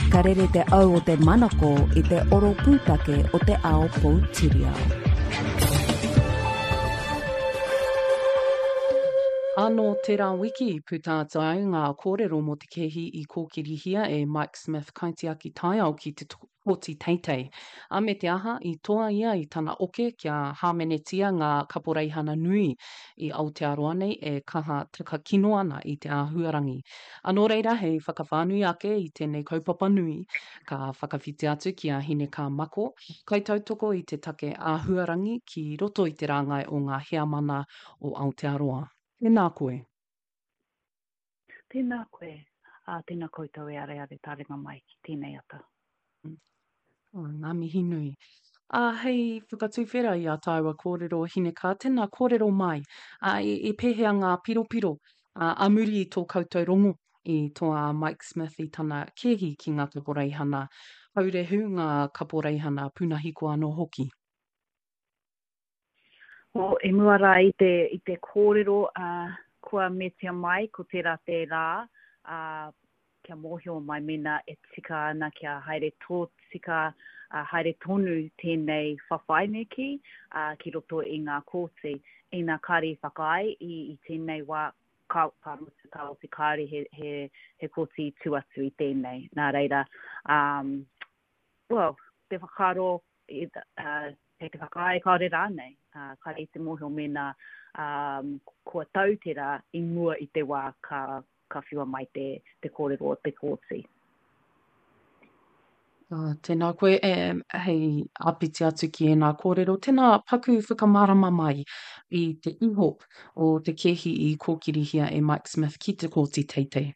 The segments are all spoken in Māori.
Ka rere te au o te manako I te oro pūtake o te ao Poutireo. Anō tērā wiki putātai ngā kōrero mō te kehi I kōkirihia e Mike Smith kaitiaki tai au ki te kōti teitei. A me te aha I toa ia I tana oke kia hāmenetia ngā kaporeihana nui I Aotearoa nei e kaha taka kino ana I te āhuarangi. Anō reira hei whakawhānui ake I tēnei kaupapa nui ka whakawhiti atu ki a hine kā mako. Kai tautoko I te take āhuarangi ki roto I te rāngai o ngā heamana o Aotearoa. Tēnā koe. Tēnā koe. Tēnā koutou e are taringa mai ki tēnei ata. Ngā mihi nui. Hei whakatuwhera I a tāua kōrero hineka, tēnā kōrero mai. I pēhea ngā piropiro, amuri I tō koutou rongo I toa Mike Smith I tana kehi ki ngā kaporeihana. Haurehu ngā kaporeihana punahiko anō hoki. E muara I te kōrero kua metia mai ko tērā te rā, kia mōhio mai mena e tika ana kia haere tō tika, haere tonu tēnei whawhai neki, ki roto I ngā kōti, I ngā kāri whakai I tēnei wā ka mutu tau te kāri he kōti tuatu I tēnei. Nā reira, te whakaro te whakai kaore rānei, kāre te mōhio mena kua tautera I mua I te wā ka whiua mai te kōrero o te kōti. Tēnā koe hei apiti atu ki nā kōrero. Tēnā paku whakamārama mai I te iho o te kehi I kōkirihia e Mike Smith ki te kōti teitei.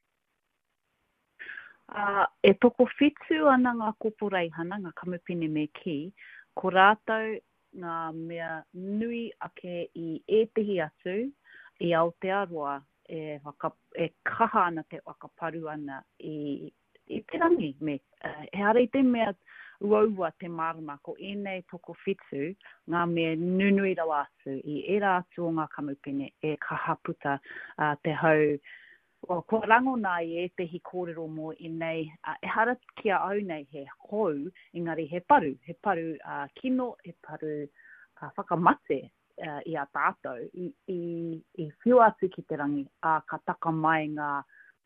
E toko whitu ana ngā kōporeihana, ngā kamupene me ki, ko rātou ngā mea nui ake I ētehi atu I Aotearoa e kaha ana te wakaparu ana I te rangi me. He ara I te mea uaua te marama ko enei toko whitu ngā mea nunui rau atu I era atu o ngā kamupene e kaha puta te hau. Kua rango nā I ētehi kōrero mō enei, e hara kia au nei he hou, engari he paru kino, he paru whakamate I a tātou, I whiu atu ki te rangi, ka taka mai ngā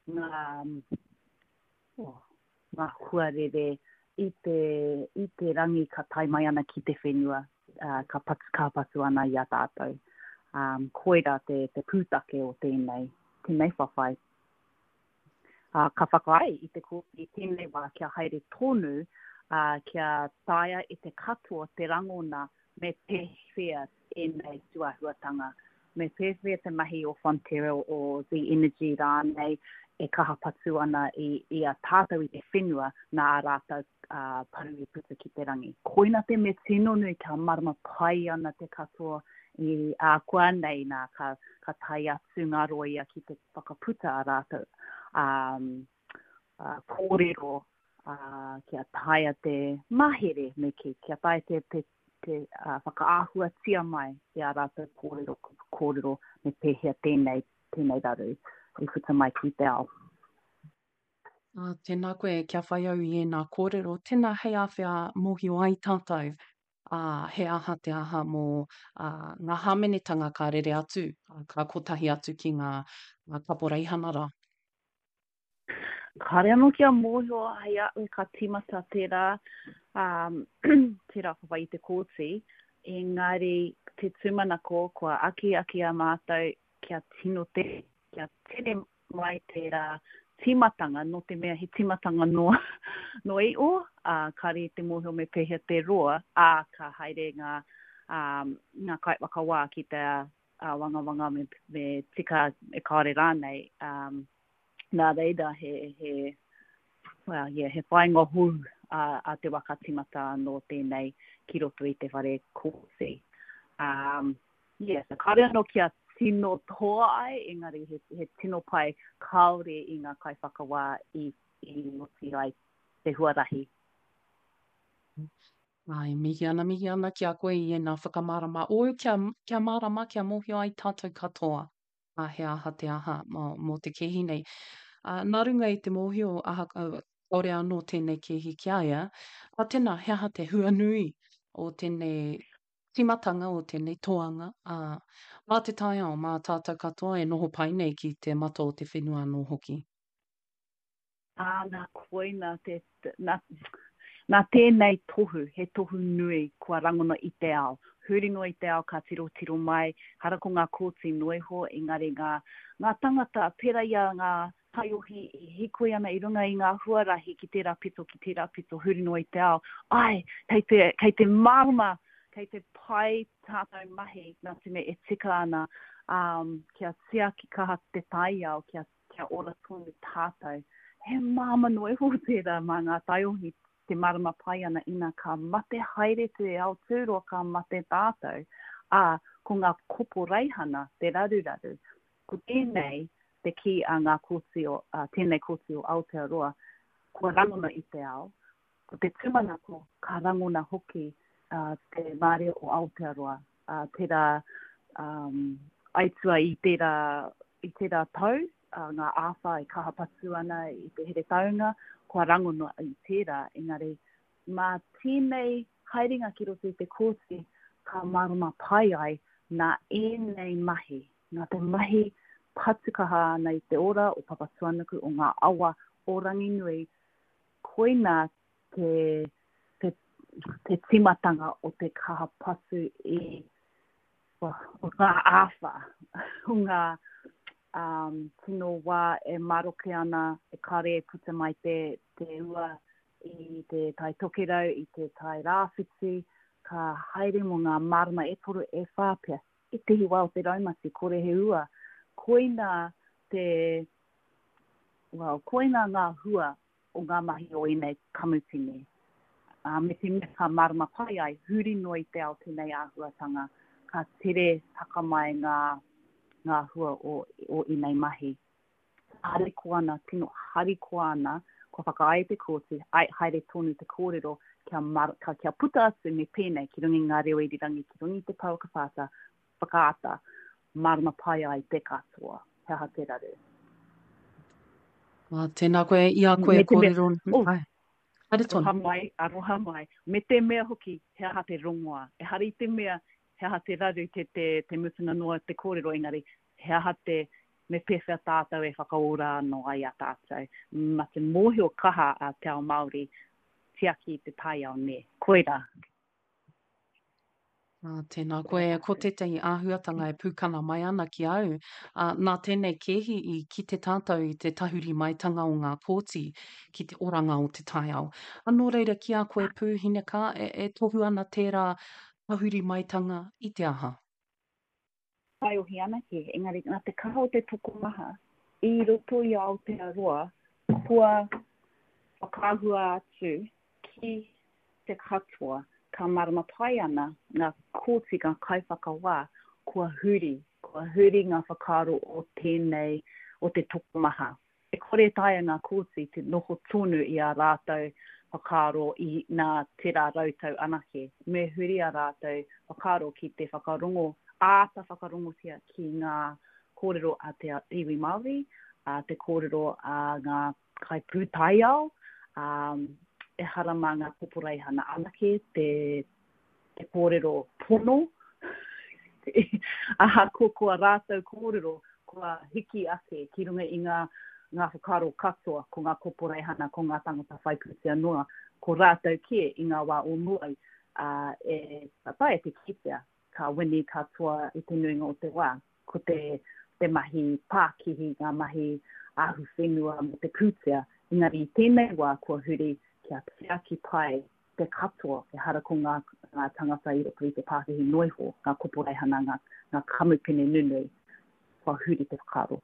huarere I te rangi ka tai mai ana ki te whenua, ka patu ana I a tātou. Koira te pūtake o tēnei whawhai. Ka whakai I te kōti tēnei wā kia haere tonu, kia taia I te katoa te rangona me pēwhea enei tuahuatanga. Me pēwhea te mahi o Fonterra o The Energy rānei e kaha patu ana I a tātou I te whenua nā rātou paru I puta ki te rangi. Koina te me tino nui ka marama pai ana te katoa I kua nei nā ka tai atu ngā roa ia ki te whakaputa a rātou. Kōrero kia taia te mahere me kia taia te whakaahua tia mai I a rātou kōrero me pēhea tēnei raru I whita mai ki te ao. Tēnā koe kia whai au I nā kōrero. Tēnā hei awhia mōhio ai tātou. He aha te aha mō ngā hāmenetanga ka rere atu, ka kotahi atu ki ngā kaporeihana rā. Kare anō kia mōhio hei au ka timata tērā, tērā whawai I te kōti, engari te tūmanako kua aki a mātou kia tino kia tere mai tērā timatanga, no te mea he timatanga no I kare te mōhio me pēhea te roa, ka haere ngā kai wakawā ki te wangawanga me tika e kāre rānei, nā reira he whainga hū a te wakatimata no tēnei ki roto I te whare kōsi. So kare anō kia tino toa ai, engari he tino pai kaore I ngā kai whakawā I ngoti ai te huarahi. Mihi ana ki a koe I nā whakamārama. O kia mārama, kia mōhio ai tātou katoa. He aha te aha mō te kehi nei. Nā runga I te mōhio ore anō tēnei kehi ki aia, a tēnā hea te hua nui o tēnei timatanga o tēnei toanga, mā te tai ao, mā tātou katoa e noho pai nei ki te mato o te whenua anō hoki. Nā koe, nā tēnei tohu, he tohu nui kua rangona i te ao. Huri no i te ao ka tiro mai, hara ko ngā kōti noiho, engari ngā tangata pera ia ngā taiohi i koe ana i runga i ngā huarahi ki tērā pito, huri no i te ao. Ai, kei te marama, kei te pai tātou mahi, nā tine e tika ana, kia tia ki kaha te tai ao, kia ora tonu tātou. He māma noiho tērā mā ngā taiohi te marama pai ana ina ka mate haere te ao tūroa ka mate tātou. Ko ngā kopo reihana, te raruraru, ko tēnei te ki a ngā kōti o, tēnei kōti o Aotearoa, ko rangona i te ao, ko te tumanako ka rangona hoki te māre o Aotearoa, tērā aitua i tērā tau, ngā āwha i kaha patu ana i te here taunga, kua rangona i tērā, engari, mā tēnei haeringa ki roto i te kōti, ka marama pai ai, nā ēnei mahi, nā te mahi patukaha ana i te ora o Papatuanuku o ngā awa o Ranginui, koina te timatanga o te kaha patu o ngā āwha, o ngā tino wā e maroke ana, e kare e puta mai te ua i te tai tokerau, i te tai rāwhiti, ka haere mo ngā marama e toru e whāpea. I te hiwa o te raumati, kore he ua. Koina ngā hua o ngā mahi o inei kamupini. Me te mea ka marama pai ai, huri no i te ao tēnei āhuatanga, ka tere taka mai ngā hua o inei mahi. Hariko ana, tino hariko ana, kua whakaae te kōti, haere tonu te kōrero, kia puta atu me pēnei, ki rungi ngā reo irirangi, ki rungi te pauka whakaata, marama pai ai te katoa, hea te raru. Tēnā koe, ia koe kōrero. Aroha mai. Me te mea hoki, hea te rongoa. E hari te mea, hea te raru te mutunga noa te kōrero engari, hea te me pewhia tātou e whakaora no ai a tātou. Ma te mōhio kaha a te ao Māori, tiaki te tai ao ne. Koira. Tēnā koe, ko tētahi āhuatanga e pūkana mai ana ki au. Nā tēnei kehi i ki te tātou i te tahuri maitanga o ngā kōti ki te oranga o te tai ao. Anō reira ki a koe pūhineka e tohu ana tērā tahuri maitanga i te aha. Pai ohi ana ke, engari nā te kaha o te tokomaha, i roto i Aotearoa, kua whakahua atu ki te katoa, ka marama pai ana ngā kōti ngā kaiwhakawā, kua huri ngā whakaro o tēnei, o te tokomaha. E kore taia ngā kōti te noho tonu i a rātou whakaro i nā tērā rautau anake. Me huri a rātou whakaro ki te whakarongo, āta whakarongotia ki ngā kōrero a te iwi Māori, te kōrero a ngā kai pūtai ao, e harama ngā poporeihana anake, te kōrero pono, kua rātou kōrero, kua hiki ake ki runga i ngā whakaro katoa, ko ngā poporeihana, ko ngā tangata whaiputia noa, ko rātou kie i ngā wā o muai, tatai te kitea, ka wini katoa i te nuinga o te wā, ko te mahi pākihi, ngā mahi ahu whenua mo te pūtea, engari i tēnei wā kua huri kia tiaki pai te katoa e hara ko ngā tangata i roto i te pākihi noiho, ngā koporeihana, ngā kamupene nunui, kua huri te whakaro.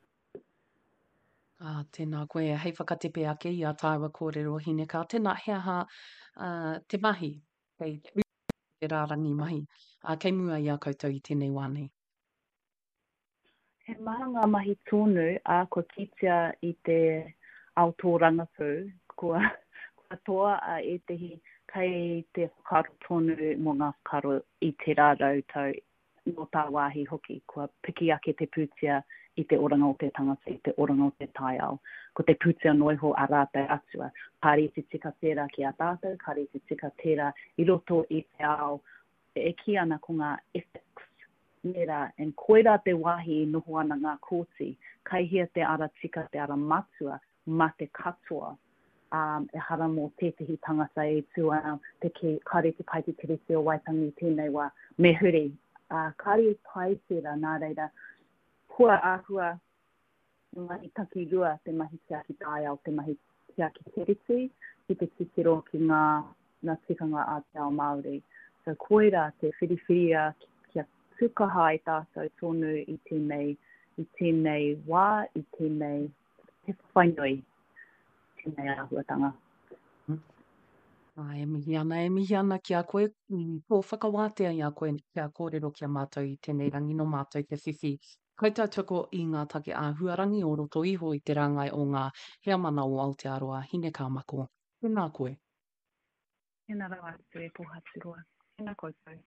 Tēnā koe, hei whakatepe ake i a tāua kōrero hineka. Tēnā hea te mahi, te rārangi mahi. Kei mua i a koutou i tēnei wānei. He maha ngā mahi tonu ko kitea i te aotorangapū, kua toa e tehi kei te whakaro tonu mo ngā whakaro i te rā rautau no tā wāhi hoki, kua piki ake te pūtea i te oranga o te tangata, i te oranga o te tai au. Ko te putia noiho a rātai atua. Kāre te tika tērā ki a tātou, kāre te tika tērā i roto i te ao, e ki ana ko ngā ethics. Nera, en koera te wahi i noho ana ngā kōti, kaihia te ara tika, te ara matua, ma te katoa, e hara mō tētahi tangata e tūana, kāre te pai te tiriti o Waitangi tēnei wā, me huri, kāre pai tērā nā reira, hua āhua, mahi taki rua, te mahi tiaki tai au, te mahi tiaki tiriti, ki te titiro ki ngā tikanga a te ao Māori. So koera te whiriwhiria kia tukaha i tātou tonu i tēnei wā, i tēnei te whainui, tēnei āhuatanga. E mihi ana ki a koe, ko whakawātea i a koe kia kōrero kia mātou i tēnei rangi no mātou te whiwhi. Koutou tuko i ngā take āhuarangi o roto iho i te rangai o ngā hea mana o Aotearoa, hine kā mako. Tēnā koe. Tēnā rau atu e pohatu roa. Tēnā koutou.